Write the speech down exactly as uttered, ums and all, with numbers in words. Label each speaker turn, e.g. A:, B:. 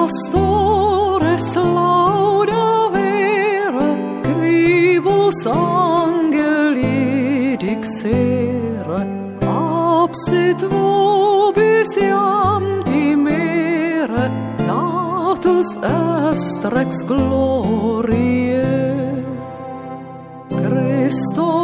A: pastores lauda vera, quibus angeli dixera, absit vobis iam timere, natus est rex gloriae. Christo